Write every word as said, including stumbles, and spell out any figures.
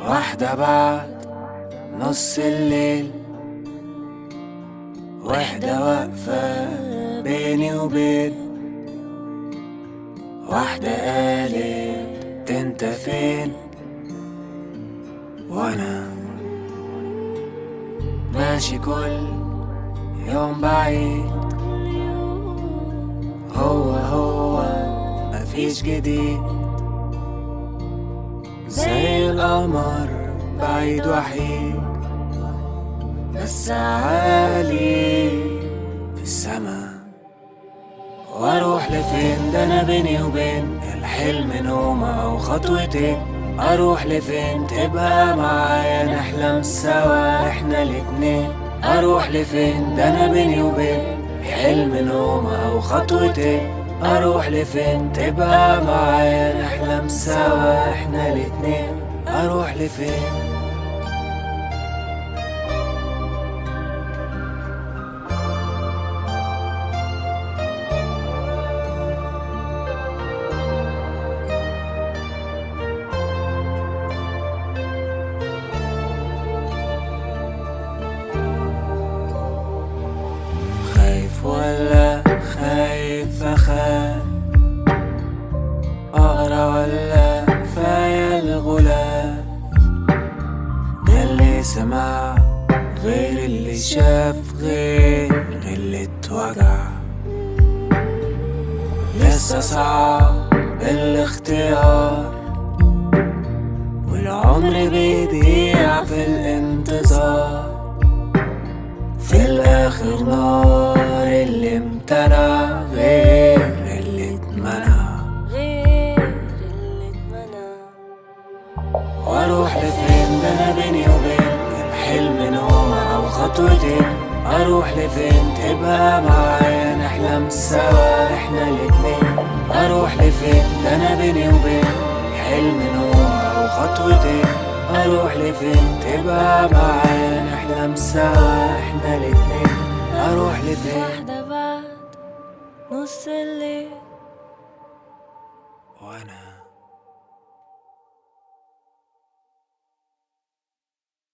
واحدة بعد نص الليل، واحدة واقفة بيني وبين واحدة قالت انت فين، وانا ماشي كل يوم بعيد، هو هو مفيش جديد، زي القمر بعيد وحيد، بس عالي في السما. واروح لفين ده انا بيني وبين الحلم نومة او خطوتين، اروح لفين تبقى معايا نحلم سوا احنا الاتنين، اروح لفين ده انا بيني وبين حلم نومة او خطوتين، اروح لفين تبقى معايا نحلم سوا احنا الاتنين، اروح لفين. خايف ولا خايف أخاف، أقرا ولا كفاية الغلاف، ده اللي سمع غير اللي شاف غير اللي اتوجع، لسه صعب الاختيار والعمر بيضيع في الانتظار، في الآخر نار اللي امتنع غير اللي اتمنع، غير اللي اتمنى. واروح لفين ده انا بيني وبين الحلم نومة او خطوتين، اروح لفين تبقى معايا نحلم سوا احنا الاتنين، اروح لفين ده انا بيني وبين حلم نومة او خطوتين، اروح لفين تبقى معايا نحلم سوا احنا الاتنين، اروح لفين. واحدة بعد نص الليل، وانا